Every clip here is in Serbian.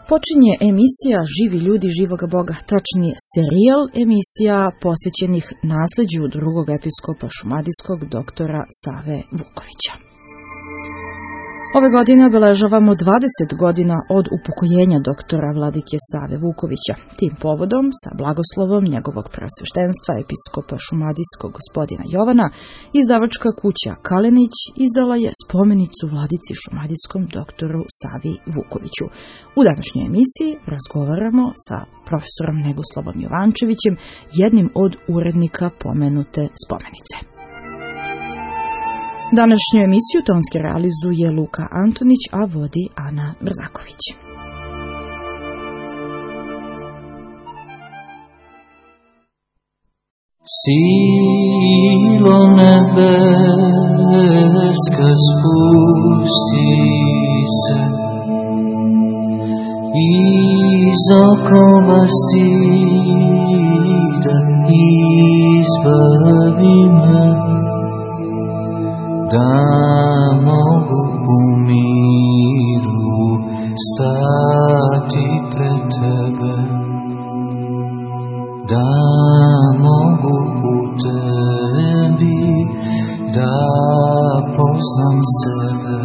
Počinje emisija Živi ljudi živoga Boga, tačnije serijal emisija posvećenih nasleđu drugog episkopa šumadijskog doktora Save Vukovića. Ove godine obeležavamo 20 godina od upokojenja doktora vladike Save Vukovića. Tim povodom, sa blagoslovom njegovog preosveštenstva episkopa šumadijskog gospodina Jovana, izdavačka kuća Kalenić izdala je spomenicu vladici šumadijskom doktoru Savi Vukoviću. U današnjoj emisiji razgovaramo sa profesorom Negoslavom Jovančevićem, jednim od urednika pomenute spomenice. Današnju emisiju tonski realizuje Luka Antonić, a vodi Ana Brzaković. Silo nebeska spusti se, iz okova stida izbavi me, da mogu u miru stati pred tebe, da mogu u tebi da poznam sebe.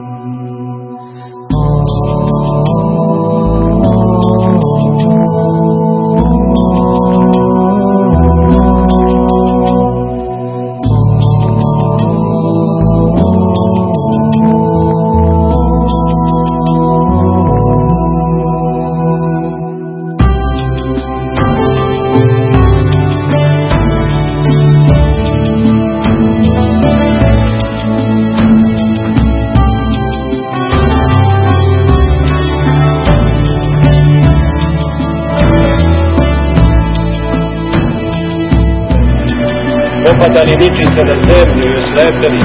Popadani ličice na zemlju i oslepeli,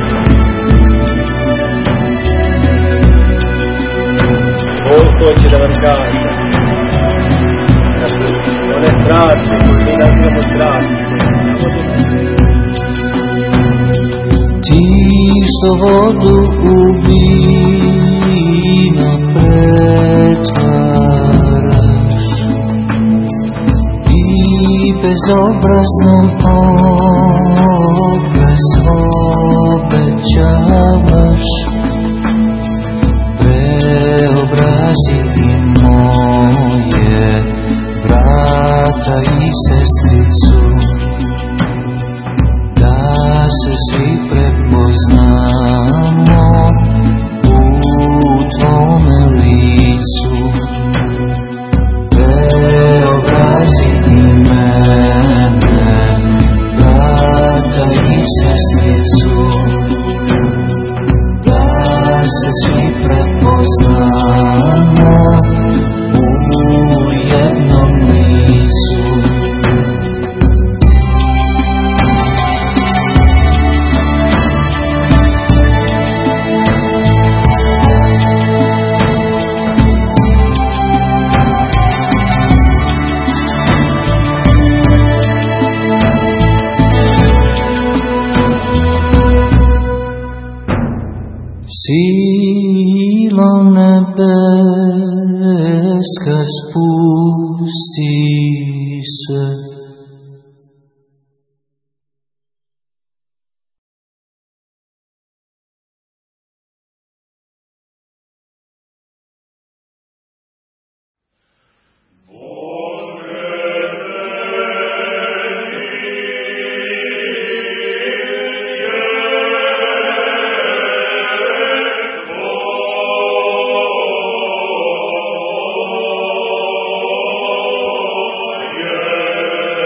Bog hoće da vam kaže da su one strasti koje mi nazivamo strasti. Ti što vodu u vino pretvaraš i bezobraznom obraz obećavaš, preobrazi i moje brata i sestricu, da se svi prepoznamo u tvome licu. Preobrazi i mene, brata i sestricu, da se svi prepoznamo u jednom licu. Silo nebeska spusti se, Yeah.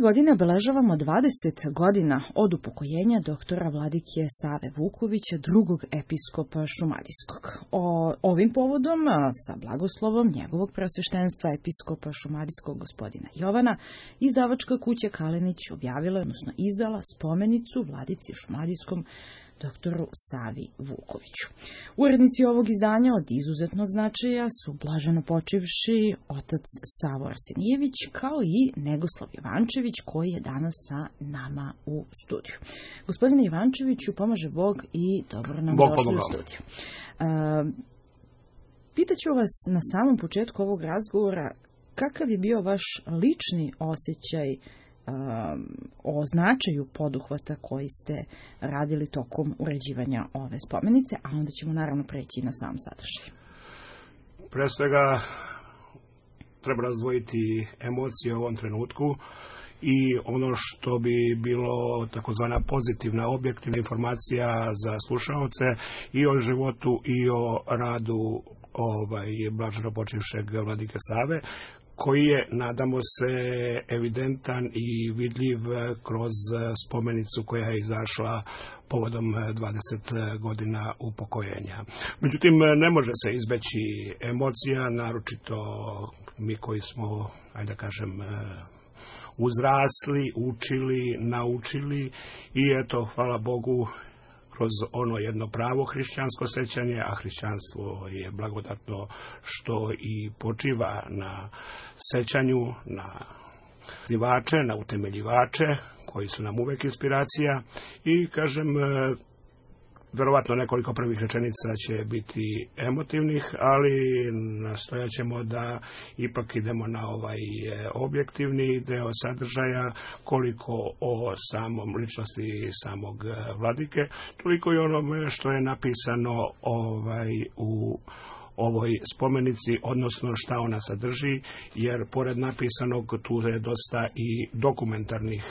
godine obeležavamo 20 godina od upokojenja doktora Vladike Save Vukovića, drugog episkopa Šumadijskog. Ovim povodom, sa blagoslovom njegovog preosveštenstva episkopa Šumadijskog gospodina Jovana, izdavačka kuća Kalenić objavila, odnosno izdala spomenicu Vladici Šumadijskom doktoru Savi Vukoviću. Urednici ovog izdanja od izuzetnog značaja su blaženo počivši otac Savo Arsenijević kao i Negoslav Ivančević, koji je danas sa nama u studiju. Gospodine Ivančeviću, pomaže Bog i dobro nam došli u studiju. Pitaću vas na samom početku ovog razgovora, kakav je bio vaš lični osjećaj o značaju poduhvata koji ste radili tokom uređivanja ove spomenice, a onda ćemo naravno preći na sam sadržaj. Pre svega treba razdvojiti emocije u ovom trenutku i ono što bi bilo takozvana pozitivna, objektivna informacija za slušaoce i o životu i o radu blaženo počivšeg vladike Save, koji je, nadamo se, evidentan i vidljiv kroz spomenicu koja je izašla povodom 20 godina upokojenja. Međutim, ne može se izbeći emocija, naročito mi koji smo, ajde da kažem, uzrasli, učili, naučili i eto, hvala Bogu, kroz ono jedno pravo hrišćansko sećanje, a hrišćanstvo je blagodatno što i počiva na sećanju, na osnivače, na utemeljivače, koji su nam uvek inspiracija i, kažem, verovatno nekoliko prvih rečenica će biti emotivnih, ali nastojat ćemo da ipak idemo na ovaj objektivni deo sadržaja, koliko o samom ličnosti samog vladike, toliko i onome što je napisano u ovoj spomenici, odnosno šta ona sadrži, jer pored napisanog tu je dosta i dokumentarnih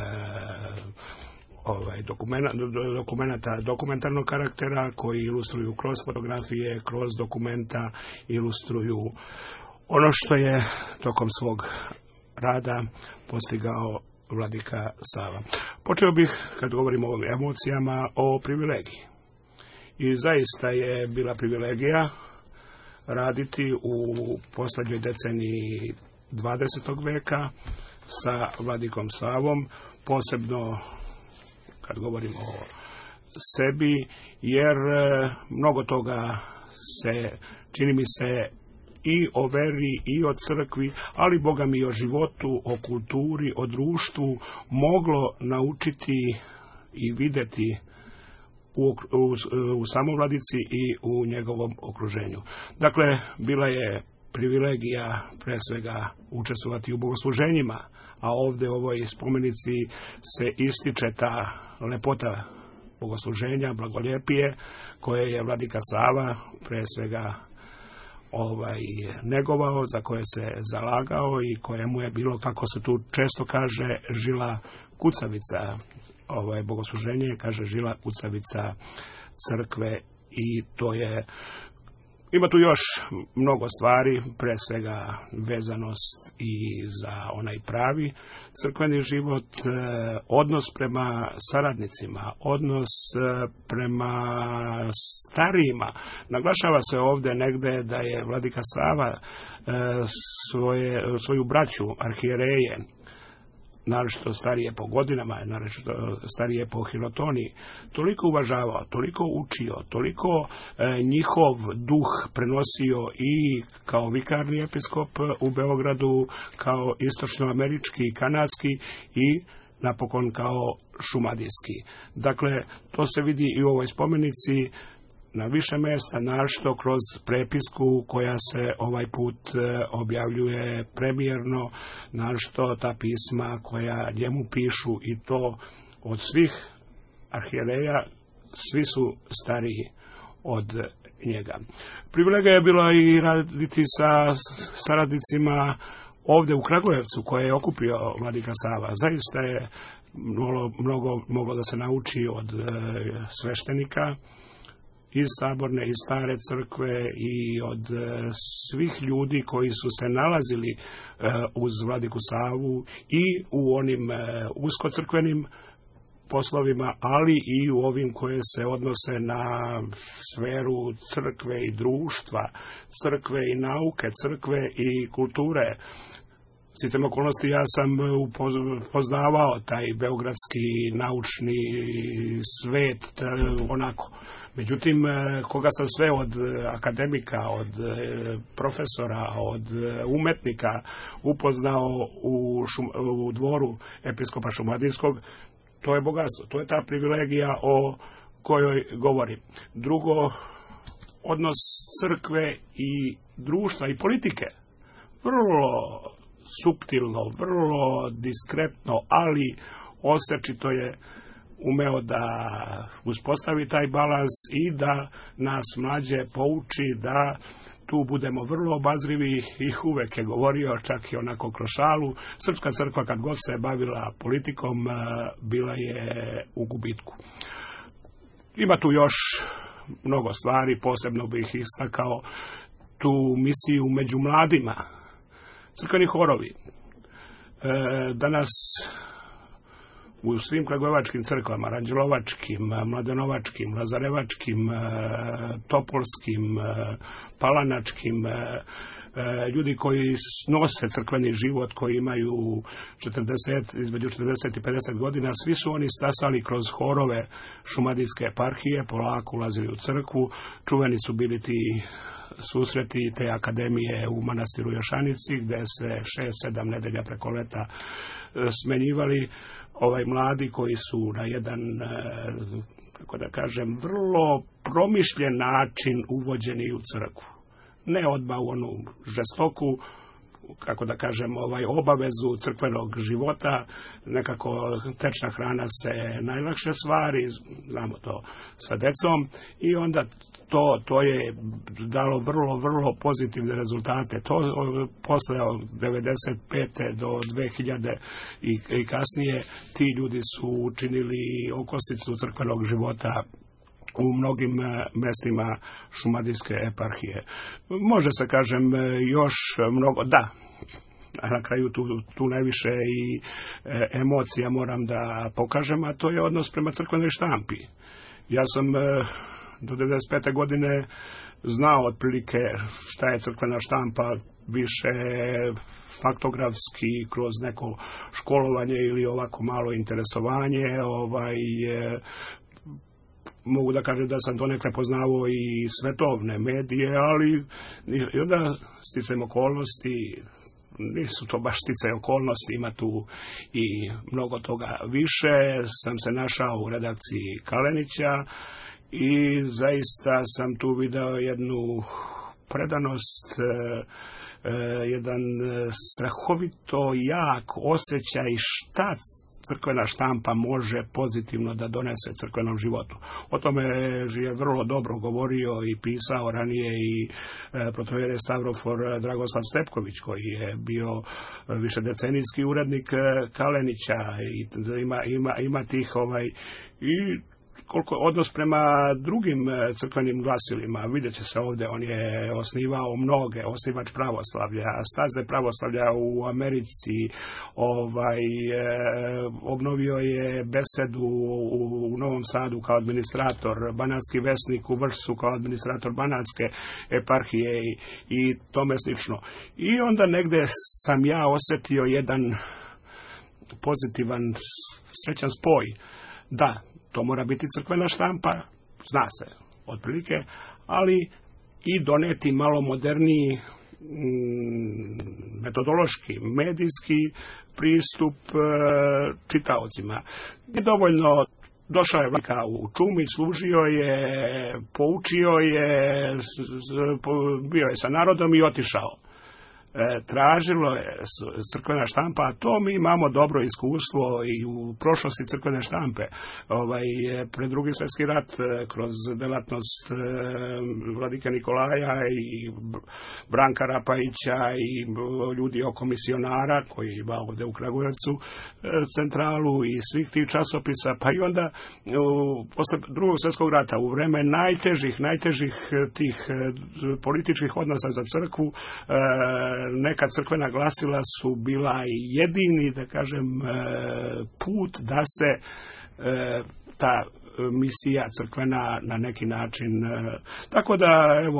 dokumentarnog karaktera koji ilustruju kroz fotografije, kroz dokumenta, ilustruju ono što je tokom svog rada postigao vladika Sava. Počeo bih, kad govorimo o emocijama, o privilegiji. I zaista je bila privilegija raditi u poslednjoj deceniji 20. veka sa vladikom Savom, posebno kad govorimo o sebi, jer mnogo toga se, čini mi se, i o veri, i o crkvi, ali Boga mi i o životu, o kulturi, o društvu, moglo naučiti i videti u samovladici i u njegovom okruženju. Dakle, bila je privilegija pre svega učestvovati u bogosluženjima, a ovdje u ovoj spomenici se ističe ta lepota bogosluženja, blagoljepije, koje je vladika Sava pre svega negovao, za koje se zalagao i koje mu je bilo, kako se tu često kaže, žila kucavica. Bogosluženje kaže žila kucavica crkve i to je, ima tu još mnogo stvari, pre svega vezanost i za onaj pravi crkveni život, odnos prema saradnicima, odnos prema starijima. Naglašava se ovdje negde da je vladika Sava svoju braću, arhijereje, naročito starije po godinama, naročito starije po hirotoniji, toliko uvažavao, toliko učio, toliko njihov duh prenosio i kao vikarni episkop u Beogradu, kao istočnoamerički i kanadski i napokon kao šumadijski. Dakle, to se vidi i u ovoj spomenici na više mjesta, našto kroz prepisku koja se ovaj put objavljuje premijerno, našto ta pisma koja njemu pišu i to od svih arhijereja, svi su stariji od njega. Privilegija je bila i raditi sa saradnicima ovdje u Kragujevcu koje je okupio vladika Sava. Zaista je moglo da se nauči od sveštenika iz Saborne, iz Stare crkve i od svih ljudi koji su se nalazili uz Vladiku Savu i u onim uskocrkvenim poslovima, ali i u ovim koje se odnose na sferu crkve i društva, crkve i nauke, crkve i kulture. Sticam okolnosti, ja sam poznavao taj beogradski naučni svet onako. Međutim, koga sam sve od akademika, od profesora, od umetnika upoznao u dvoru episkopa Šumadijskog, to je bogatstvo, to je ta privilegija o kojoj govorim. Drugo, odnos crkve i društva i politike, vrlo suptilno, vrlo diskretno, ali osečito je umeo da uspostavi taj balans i da nas mlađe pouči da tu budemo vrlo obazrivi i uvek je govorio, čak i onako kroz šalu, Srpska crkva kad god se bavila politikom bila je u gubitku. Ima tu još mnogo stvari, posebno bih istakao tu misiju među mladima. Crkveni horovi. Danas u svim kragujevačkim crkvama, ranđelovačkim, mladenovačkim, lazarevačkim, topolskim, palanačkim, ljudi koji nose crkveni život, koji imaju između 40 i 50 godina, svi su oni stasali kroz horove Šumadijske eparhije, polako ulazili u crkvu, čuveni su bili ti susreti te akademije u manastiru Jošanici, gde se 6-7 nedelja preko leta smenjivali mladi koji su na jedan, kako da kažem, vrlo promišljen način uvođeni u crkvu. Ne odmah u onu žestoku, kako da kažem, obavezu crkvenog života, nekako tečna hrana se najlakše stvari, znamo to sa decom, i onda to je dalo vrlo pozitivne rezultate. To posle 95. do 2000. i kasnije ti ljudi su učinili okosnicu crkvenog života u mnogim mestima Šumadijske eparhije. Može se, kažem, još mnogo, da, na kraju tu najviše i emocija moram da pokažem, a to je odnos prema crkvenoj štampi. Ja sam do 95. godine znao otprilike šta je crkvena štampa, više faktografski, kroz neko školovanje ili ovako malo interesovanje, mogu da kažem da sam donekle poznavao i svetovne medije, ali i onda sticajem okolnosti, nisu to baš sticaj okolnosti, ima tu i mnogo toga više, sam se našao u redakciji Kalenića i zaista sam tu video jednu predanost, jedan strahovito jak osjećaj šta crkvena štampa može pozitivno da donese crkvenom životu. O tome je vrlo dobro govorio i pisao ranije i protoijerej Stavrofor Dragoslav Stepković, koji je bio višedecenijski urednik Kalenića i ima tih i koliko odnos prema drugim crkvenim glasilima, vidjet će se ovdje, on je osnivao mnoge, osnivač pravoslavlja, staze pravoslavlja u Americi, obnovio je besedu u Novom Sadu kao administrator, Banatski vesnik u Vršcu kao administrator Banatske eparhije i tome slično. I onda negde sam ja osjetio jedan pozitivan, srećan spoj. Da, to mora biti crkvena štampa, zna se, otprilike, ali i doneti malo moderniji metodološki, medijski pristup čitaocima. I dovoljno došao je vlaka u čumi, služio je, poučio je, bio je sa narodom i otišao. tražilo je crkvena štampa, a to mi imamo dobro iskustvo i u prošlosti crkvene štampe. Pred drugi svjetski rat kroz delatnost vladike Nikolaja i Branka Rapajića i ljudi oko misionara koji ima ovdje u Kragujevcu centralu i svih tih časopisa, pa i onda posle drugog svjetskog rata u vreme najtežih tih političkih odnosa za crkvu, neka crkvena glasila su bila jedini, da kažem, put da se ta misija crkvena na neki način. Tako da evo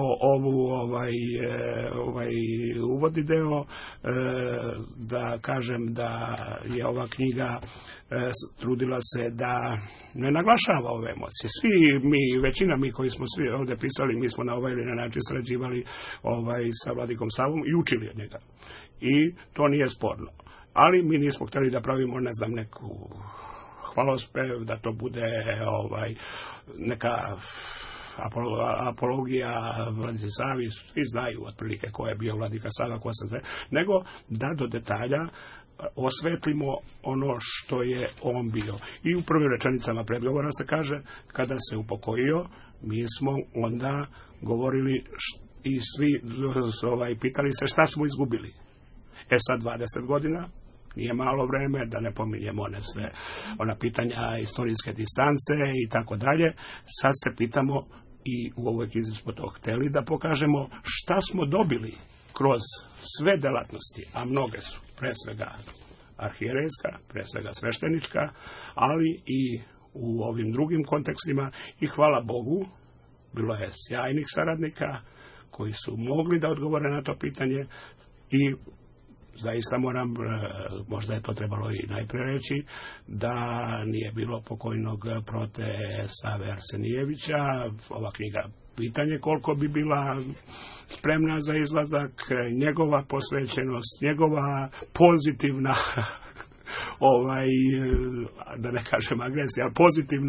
ovaj uvodni deo, da kažem da je ova knjiga trudila se da ne naglašava ove emocije. Većina mi koji smo svi ovdje pisali, mi smo na ovaj ili na način sarađivali sa Vladikom Savom i učili od njega. I to nije sporno. Ali mi nismo htjeli da pravimo, ne znam, neku hvalospev, da to bude neka apologija Vladici Savi, svi znaju otprilike ko je bio Vladika Sava, ko se zna, nego da do detalja osvetlimo ono što je on bio. I u prvim rečenicama predgovora se kaže, kada se upokojio, mi smo onda govorili i svi pitali se šta smo izgubili. Sad 20 godina, nije malo vreme, da ne pominjemo ona pitanja istorijske distance i tako dalje. Sad se pitamo, i u ovoj knjizi smo to hteli da pokažemo, šta smo dobili kroz sve delatnosti, a mnoge su, pre svega arhijerejska, pre svega sveštenička, ali i u ovim drugim kontekstima, i hvala Bogu, bilo je sjajnih saradnika koji su mogli da odgovore na to pitanje i zaista moram, možda je to trebalo i najprije reći, da nije bilo pokojnog Prote Save Arsenijevića. Ova knjiga, pitanje koliko bi bila spremna za izlazak, njegova posvećenost, njegova pozitivna da ne kažem agresija, ali pozitivno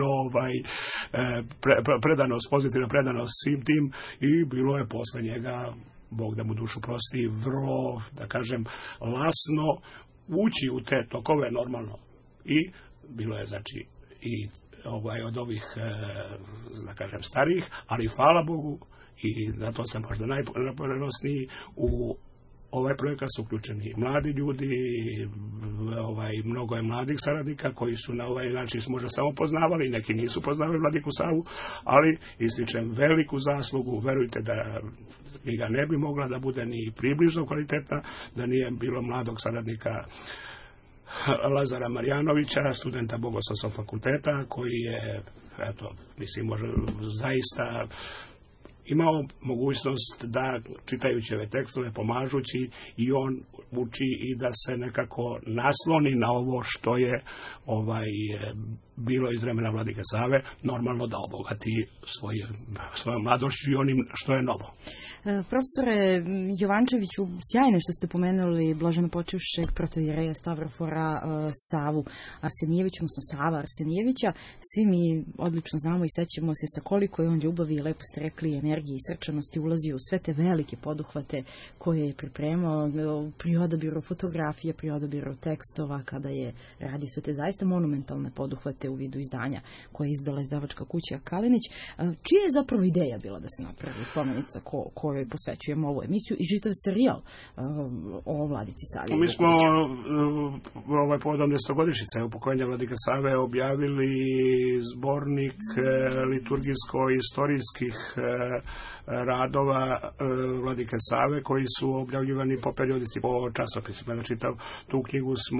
pozitivna predanost svim tim, i bilo je posle njega, Bog da mu dušu prosti, vrlo, da kažem, lasno ući u te tokove normalno. I bilo je, znači, i od ovih, da kažem, starijih, ali hvala Bogu, i zato sam možda najponosniji, u ovaj projekat su uključeni mladi ljudi, mnogo je mladih saradnika koji su na ovaj način možda samo poznavali, neki nisu poznavali Vladiku Savu, ali ističem veliku zaslugu, verujte da knjiga ne bi mogla da bude ni približno kvalitetna da nije bilo mladog saradnika Lazara Marjanovića, studenta Bogoslovskog fakulteta, koji je, može zaista imao mogućnost da, čitajući ove tekstove, pomažući, i on uči i da se nekako nasloni na ovo što je bilo iz vremena Vladike Save, normalno da obogati svojom mladošću i onim što je novo. Profesore Jovančeviću, sjajno što ste pomenuli blaženopočivšeg protoijereja Stavrofora Savu Arsenijevića, odnosno Sava Arsenijevića. Svi mi odlično znamo i sećamo se sa koliko je on ljubavi, lepo ste rekli, energije i srčanosti ulazio u sve te velike poduhvate koje je pripremao pri odabiru fotografije, pri odabiru tekstova, kada je radio sve te zaista monumentalne poduhvate u vidu izdanja koje je izdala izdavačka kuća Kalinić. Čija je zapravo ideja bila da se napravi spomenica kojoj posvećujemo ovu emisiju i čitav serijal o Vladici Savi? Mi smo povodom 10-godišnjice upokojenja Vladike Save objavili zbornik liturgijsko-istorijskih radova Vladike Save koji su objavljivani po periodici, po časopisima. Znači, tu knjigu smo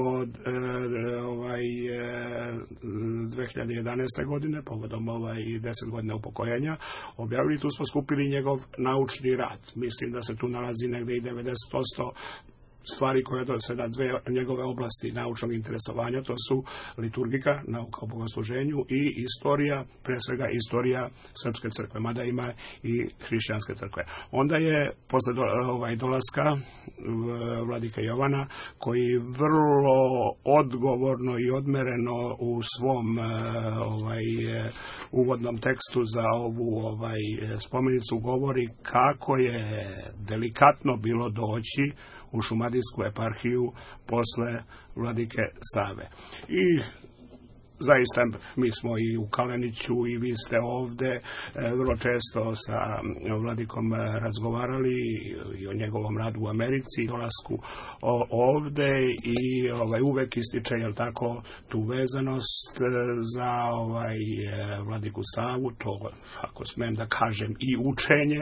2011. godine, povodom 10 godina upokojenja, objavili. Tu smo skupili njegov naučni rad. Mislim da se tu nalazi negde i 90% stvari koje odnose na dve njegove oblasti naučnog interesovanja, to su liturgika, nauka o bogosluženju, i istorija, pre svega istorija srpske crkve, mada ima i hrišćanske crkve. Onda je, posle dolaska vladike Jovana, koji vrlo odgovorno i odmereno u svom uvodnom tekstu za ovu spomenicu govori kako je delikatno bilo doći u Šumadijsku eparhiju posle vladike Save. I zaista mi smo i u Kaleniću i vi ste ovde vrlo često sa vladikom razgovarali i o njegovom radu u Americi, dolasku ovde i uvek ističe, jel tako, tu vezanost za vladiku Savu, to, ako smem da kažem, i učenje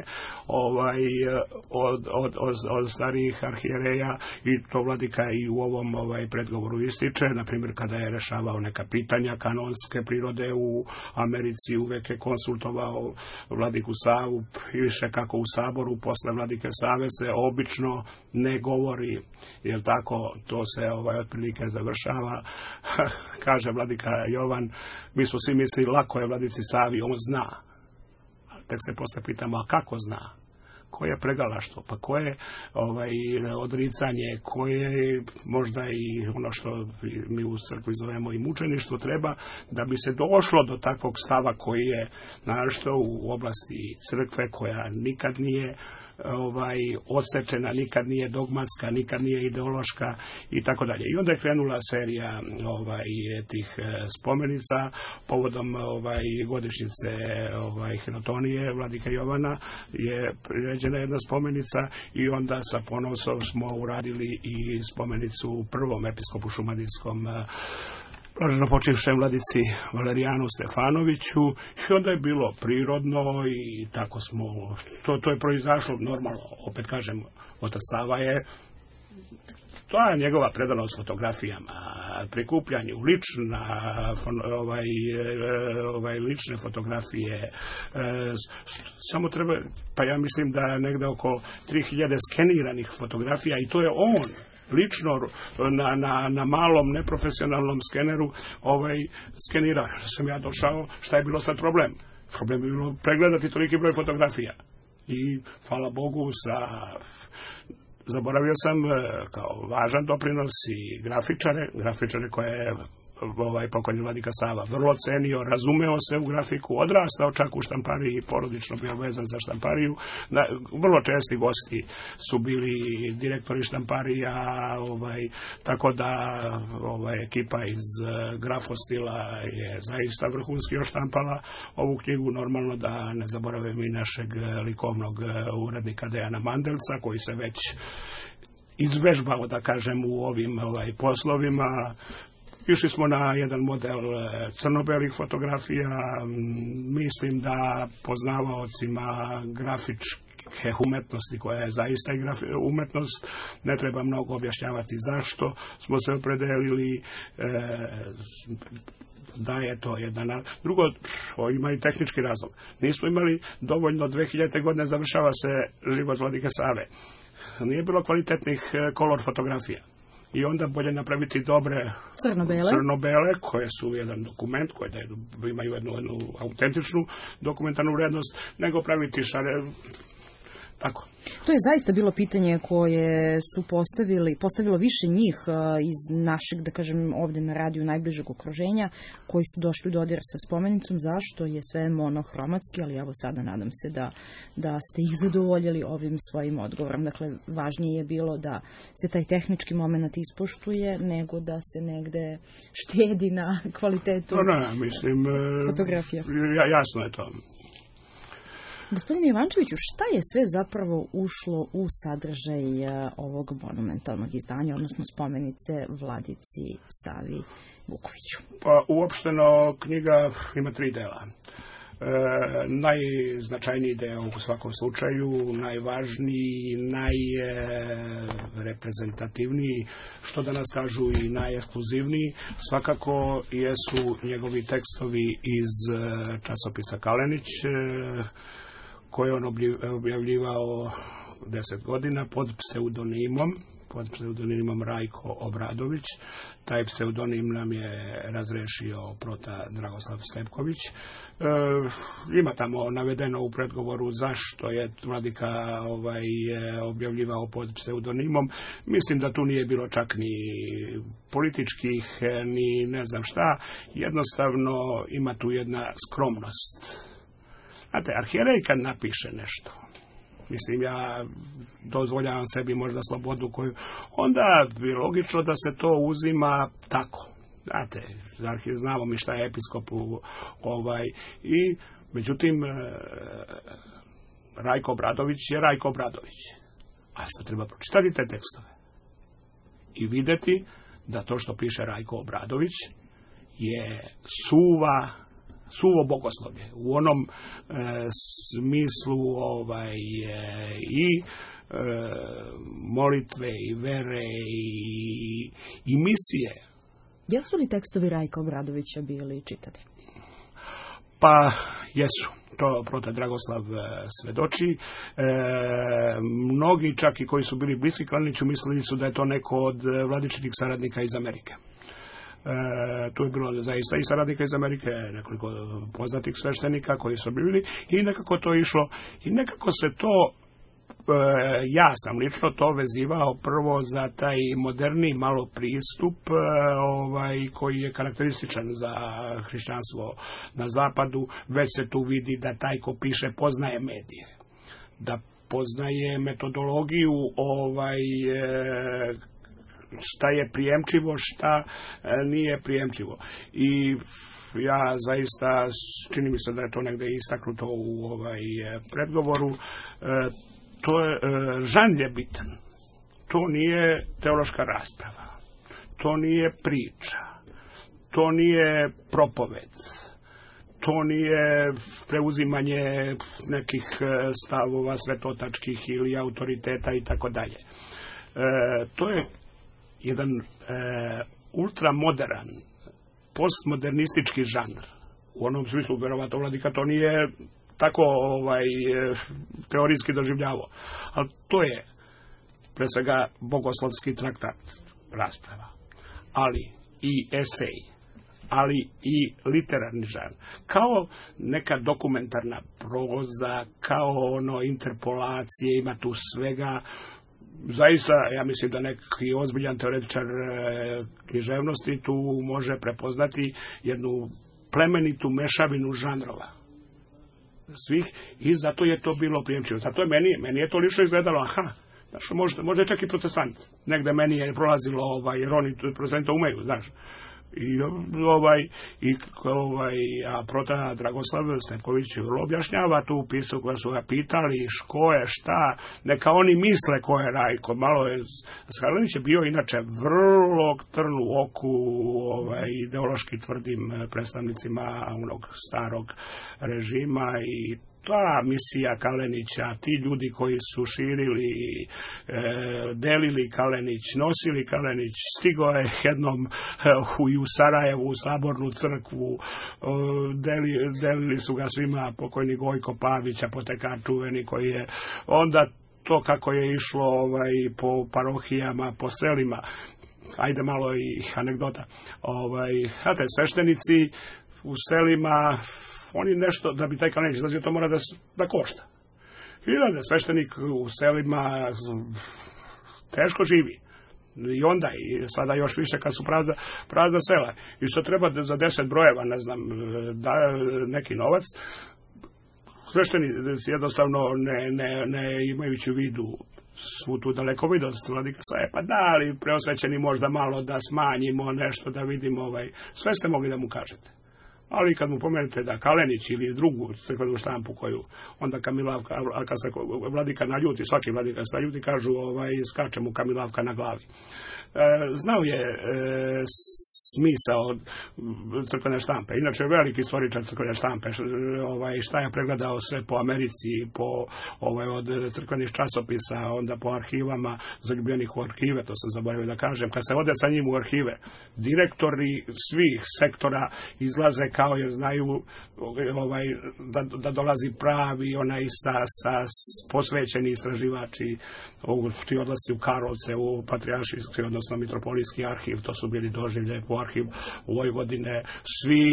od starijih arhijereja, i to vladika i u ovom predgovoru ističe, na primjer kada je rešavao neka pitanja kanonske prirode u Americi, uvek je konsultovao vladiku Savu, i više kako u saboru posle vladike Save se obično ne govori, jer tako to se otprilike završava. Kaže vladika Jovan, mi smo svi mislili lako je vladici Savi, on zna. Tek se posle pitamo, a kako zna? Koje je pregalaštvo, pa koje odricanje, koje možda i ono što mi u crkvi zovemo i mučeništvo treba da bi se došlo do takvog stava koji je našto u oblasti crkve, koja nikad nije odsečena, nikad nije dogmatska, nikad nije ideološka i tako dalje. I onda je krenula serija tih spomenica povodom godišnjice Hirotonije vladike Jovana je priređena jedna spomenica i onda sa ponosom smo uradili i spomenicu prvom episkopu šumadijskom blaženo počivšem vladici Valerijanu Stefanoviću, i onda je bilo prirodno i tako smo, to je proizašlo normalno, opet kažem, otac Sava je, to je njegova predanost fotografijama, prikupljanju lične fotografije, samo treba, pa ja mislim da negde oko 3000 skeniranih fotografija, i to je on lično na malom neprofesionalnom skeneru skenira. Sam ja došao, šta je bilo sad problem? Problem je bilo pregledati toliki broj fotografija. I hvala Bogu, zaboravio sam kao važan doprinos i grafičare koje je pokojni vladika Sava vrlo cenio, razumeo se u grafiku, odrastao čak u štampariji, porodično bio vezan za štampariju. Vrlo česti gosti su bili direktori štamparija, tako da ekipa iz Grafostila je zaista vrhunski oštampala ovu knjigu. Normalno da ne zaboravim i našeg likovnog urednika Dejana Mandelca, koji se već izvežbao, da kažem, u ovim poslovima. Išli smo na jedan model crno-belih fotografija. Mislim da poznavaocima grafičke umetnosti, koja je zaista i umetnost, ne treba mnogo objašnjavati zašto smo se opredelili da je to jedan. Drugo, ima i tehnički razlog. Nismo imali dovoljno, 2000. godine završava se život vladike Save. Nije bilo kvalitetnih kolor fotografija. I onda bolje napraviti dobre crno-bele, koje su jedan dokument, koje imaju jednu autentičnu dokumentarnu vrednost, nego praviti tako. To je zaista bilo pitanje koje su postavilo više njih iz našeg, da kažem, ovde na radiju najbližeg okruženja, koji su došli u dodir sa spomenicom, zašto je sve monohromatski, ali evo sada nadam se da ste ih zadovoljili ovim svojim odgovorom. Dakle, važnije je bilo da se taj tehnički moment ispoštuje, nego da se negde štedi na kvalitetu fotografija. Jasno je to. Gospodine Ivančeviću, šta je sve zapravo ušlo u sadržaj ovog monumentalnog izdanja, odnosno spomenice vladici Savi Vukoviću? Pa, uopšteno knjiga ima 3 dela. Najznačajniji deo u svakom slučaju, najvažniji, najreprezentativniji, što danas kažu i najekskluzivniji, svakako jesu njegovi tekstovi iz časopisa Kalenić, koje on objavljivao 10 godina pod pseudonimom Rajko Obradović. Taj pseudonim nam je razrešio prota Dragoslav Stepković. Ima tamo navedeno u predgovoru zašto je vladika objavljivao pod pseudonimom. Mislim da tu nije bilo čak ni političkih, ni ne znam šta. Jednostavno ima tu jedna skromnost. Znate, arhijerej kad napiše nešto, mislim, ja dozvoljavam sebi možda slobodu koju, onda bi logično da se to uzima tako. Znate, znamo mi šta je episkopu i međutim Rajko Obradović je Rajko Obradović. A sad treba pročitati te tekstove i vidjeti da to što piše Rajko Obradović je suvo bogoslovlje u onom smislu i molitve i vere i misije. Jesu li tekstovi Rajka Obradovića bili čitani? Pa jesu. To prota Dragoslav svedoči. Mnogi čak i koji su bili bliski Kaleniću mislili su da je to neko od vladičinih saradnika iz Amerike. Tu je bilo zaista i saradnika iz Amerike, nekoliko poznatih sveštenika koji su bili i nekako to išlo i nekako se to, ja sam lično to vezivao prvo za taj moderni malo pristup koji je karakterističan za hrišćanstvo na zapadu. Već se tu vidi da taj ko piše poznaje medije, da poznaje metodologiju šta je prijemčivo, šta nije prijemčivo. I ja zaista, čini mi se da je to negdje istaknuto u predgovoru, to je, žanr je bitan. To nije teološka rasprava. To nije priča. To nije propoved. To nije preuzimanje nekih stavova svetotačkih ili autoriteta i tako dalje. To je jedan ultramoderan, postmodernistički žanr. U onom smislu, verovatno, vladika to nije tako teorijski doživljavao. Ali to je pre svega bogoslovski traktat, rasprava, ali i esej, ali i literarni žanr. Kao neka dokumentarna proza, kao interpolacije, ima tu svega. Zaista, ja mislim da neki ozbiljan teoretičar književnosti tu može prepoznati jednu plemenitu mešavinu žanrova svih i zato je to bilo prijemčivo. Zato je meni je to lično izgledalo, znaš, možda čak i protestant. Negde meni je prolazilo, jer oni protestanta umeju, znaš. A prota Dragoslav Stepković objašnjava tu pisu koja su ga pitali ko je, šta, neka oni misle ko je Rajko. Malo je, Kalenić je bio inače vrlo trn u oku ideološki tvrdim predstavnicima onog starog režima i ta misija Kalenića, ti ljudi koji su širili, delili Kalenić, nosili Kalenić, stigao je jednom u Sarajevu u sabornu crkvu, delili su ga svima, pokojni Gojko Pavić, apotekar čuveni koji je onda to kako je išlo po parohijama, po selima, ajde malo i anegdota, znate, sveštenici u selima, oni nešto, da bi taj Kalenić izlazio, to mora da košta. I da sveštenik u selima teško živi. I onda, i sada još više kad su prazna sela. I što treba za 10 brojeva, ne znam, da neki novac, sveštenici jednostavno ne imajući u vidu svu tu dalekovidost vladika Save, pa da, ali preosvećeni možda malo da smanjimo nešto, da vidimo, sve ste mogli da mu kažete. Ali kad mu pomenete da Kalenić ili drugu crkvenu štampu koju onda Kamilavka, a kad se vladika naljuti, svaki vladika se naljuti, kažu skače mu Kamilavka na glavi. Znao je smisao crkvene štampe. Inače je veliki istoričar crkvene štampe. Šta je pregledao sve po Americi, od crkvenih časopisa, onda po arhivama, zaljubljenih u arhive, to sam zaboravio da kažem. Kad se ode sa njim u arhive, direktori svih sektora izlaze kao jer znaju da dolazi pravi onaj posvećeni istraživači, ti odlasci u Karlovce, u Patrijaršijski, odnosno Mitropolijski arhiv, to su bili doživljaji po arhiv u Vojvodine, svi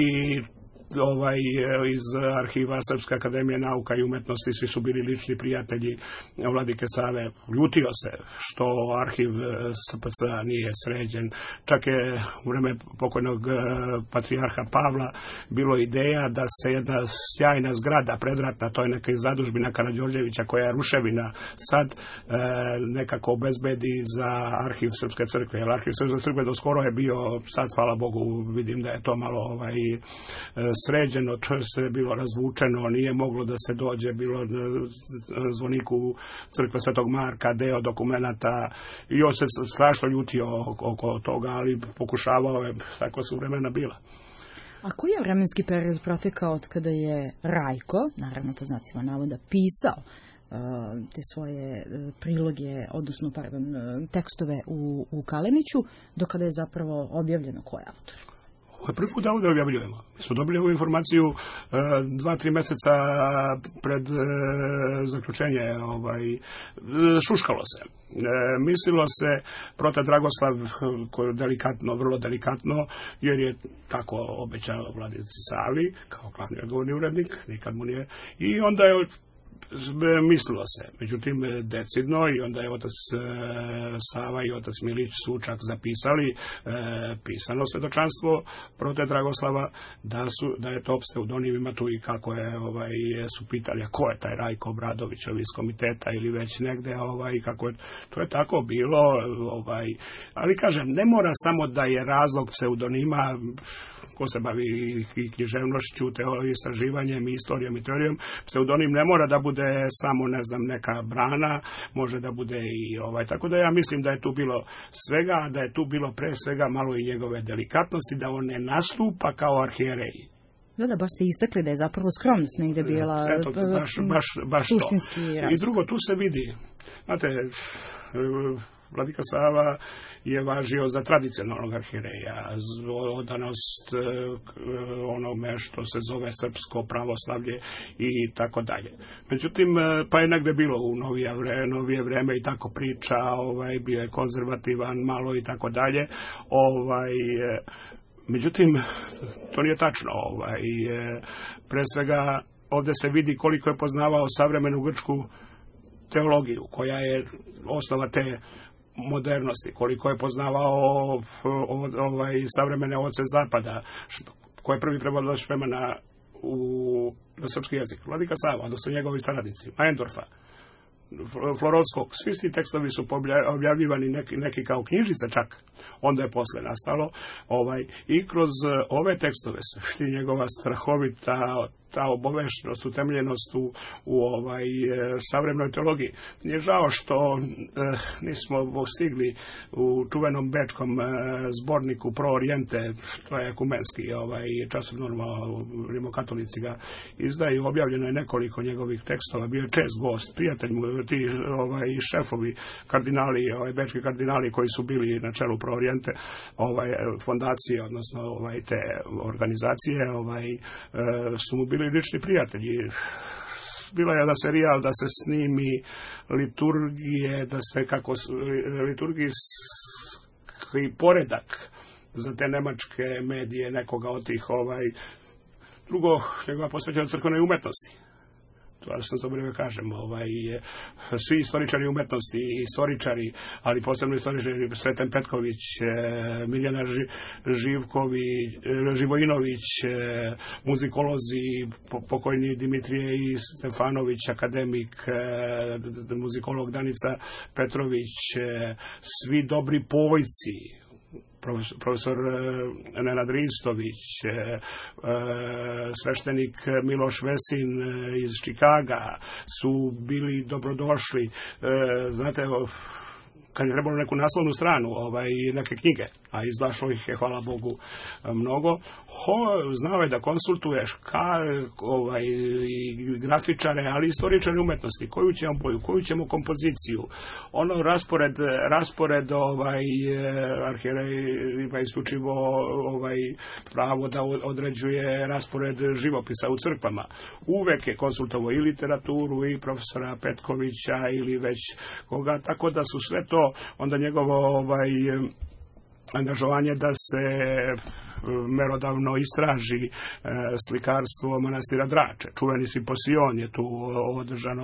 iz arhiva Srpske akademije nauka i umetnosti, svi su bili lični prijatelji vladike Save. Ljutio se što arhiv SPC nije sređen. Čak je u vreme pokojnog patrijarha Pavla bilo ideja da se jedna sjajna zgrada predratna, to je neka iz zadužbina Karađorđevića koja je ruševina sad, nekako obezbedi za arhiv Srpske crkve. Jer arhiv Srpske crkve do skoro je bio, sad hvala Bogu vidim da je to malo sređeno, to je bilo razvučeno, nije moglo da se dođe, bilo zvoniku crkve Svetog Marka, deo dokumenata, i on se strašno ljutio oko toga, ali pokušavao je, tako su vremena bila. A koji je vremenski period protekao od kada je Rajko, naravno po znacima navoda, pisao te svoje priloge, odnosno tekstove u Kaleniću, do kada je zapravo objavljeno ko je autor? Ovo je prvi put da ovdje objavljujemo. Mi smo dobili ovu informaciju 2-3 mjeseca pred zaključenje. Šuškalo se. Mislilo se prote Dragoslav, delikatno, vrlo delikatno, jer je tako obećao vladici Savi, kao glavni odgovorni urednik, nikad mu nije. I onda je mislilo se, međutim decidno, i onda je otac Sava i otac Milić su čak zapisali pisano svedočanstvo prote Dragoslava da je to pseudonim, ima tu i kako je su pitali ko je taj Rajko Obradović iz komiteta ili već negde, kako je, to je tako bilo, ali kažem, ne mora samo da je razlog pseudonima, ko se bavi i književnošću, istraživanjem i istorijom i teorijom, pseudonim ne mora da bude samo, ne znam, neka brana, može da bude i tako da ja mislim da je tu bilo svega, da je tu bilo pre svega malo i njegove delikatnosti, da on ne nastupa kao arhijerej. Da, baš ste istakli da je zapravo skromnost negde bila baš suštinski razlog. I drugo, tu se vidi, znate, vladika Sava je važio za tradicionalnog arhijereja, odanost onome što se zove srpsko pravoslavlje i tako dalje. Međutim, pa je negde bilo u novije vreme i tako priča, bio je konzervativan malo i tako dalje. Međutim, to nije tačno. Pre svega, ovdje se vidi koliko je poznavao savremenu grčku teologiju, koja je osnova te modernosti, koliko je poznavao savremene oce Zapada, ko je prvi prevodilac Švemana na srpski jezik. Vladika Sava, odnosno njegovi saradnici, Majendorfa, Florovskog, svi ti tekstovi su objavljivani neki kao knjižice čak, onda je posle nastalo, i kroz ove tekstove se vidi njegova strahovita ta obaveštenost, utemeljenost u savremenoj teologiji. Nije žao što nismo stigli u čuvenom bečkom zborniku Pro Oriente, to je ekumenski časopis, rimokatolici ga izdaju, objavljeno je nekoliko njegovih tekstova, bio je čest gost, prijatelj mu, ti šefovi kardinali, bečki kardinali koji su bili na čelu Pro Oriente, fondacije, odnosno te organizacije, su mu bili lični prijatelji. Bila je jedan serijal da se snimi liturgije, da se liturgijski poredak za te nemačke medije, nekoga od tih drugo, njegova posvećena crkvenoj umetnosti. To sam zaboravio kažem, svi istoričari umetnosti, istoričari, ali posebno istoričari Sreten Petković, Miljana Živojinović, muzikolozi, pokojni Dimitrije i Stefanović, akademik, muzikolog Danica Petrović, svi dobri pojci, profesor Nenad Ristović, sveštenik Miloš Vesin iz Čikaga su bili dobrodošli. Znate, kad je trebalo neku naslovnu stranu, neke knjige, a izašlo ih je, hvala Bogu, mnogo, znao je da konsultuješ i grafičare, ali i istoričare umetnosti, koju ćemo boju, koju ćemo kompoziciju, raspored arhijerej ima isključivo pravo da određuje raspored živopisa u crkvama. Uvek je konsultovao i literaturu i profesora Petkovića ili već koga, tako da su sve to onda njegovo angažovanje da se merodavno istraži slikarstvo manastira Drače. Čuveni simpozion je tu održan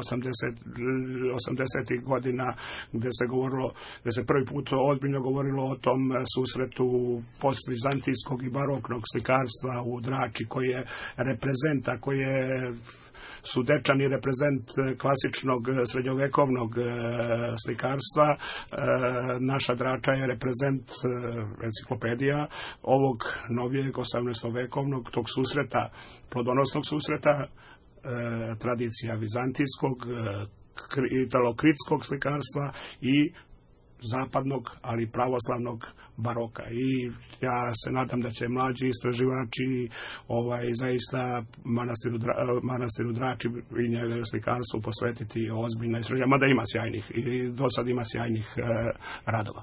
80. godina gdje se prvi put ozbiljno govorilo o tom susretu postvizantijskog i baroknog slikarstva u Drači, koji je reprezenta, koji je sudečani reprezent klasičnog srednjovekovnog slikarstva. Naša Drača je reprezent enciklopedija ovog novijeg 18-vekovnog tog susreta, plodonosnog susreta, tradicija vizantijskog, italokritskog slikarstva i zapadnog, ali pravoslavnog baroka. I ja se nadam da će mlađi istraživači zaista manastiru Drači i njegovom slikarstvu posvetiti ozbiljna istraživanja, mada ima sjajnih i do sad ima sjajnih radova.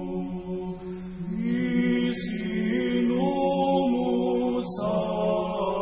Sa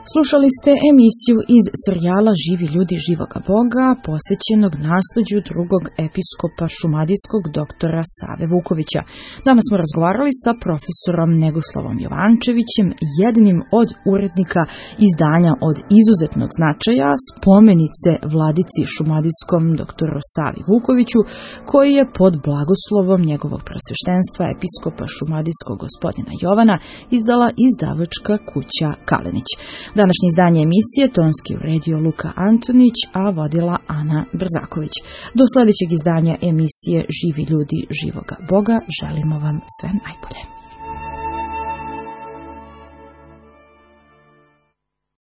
Slušali ste emisiju iz serijala Živi ljudi živoga Boga, posvećenog nasleđu drugog episkopa šumadijskog doktora Save Vukovića. Danas smo razgovarali sa profesorom Negoslavom Jovančevićem, jednim od urednika izdanja od izuzetnog značaja Spomenice vladici šumadijskom doktoru Savi Vukoviću, koji je pod blagoslovom njegovog prosveštenstva episkopa šumadijskog gospodina Jovana izdala izdavačka kuća Kalenić. Današnje izdanje emisije tonski uredio Luka Antonić, a vodila Ana Brzaković. Do sljedećeg izdanja emisije Živi ljudi živoga Boga želimo vam sve najbolje.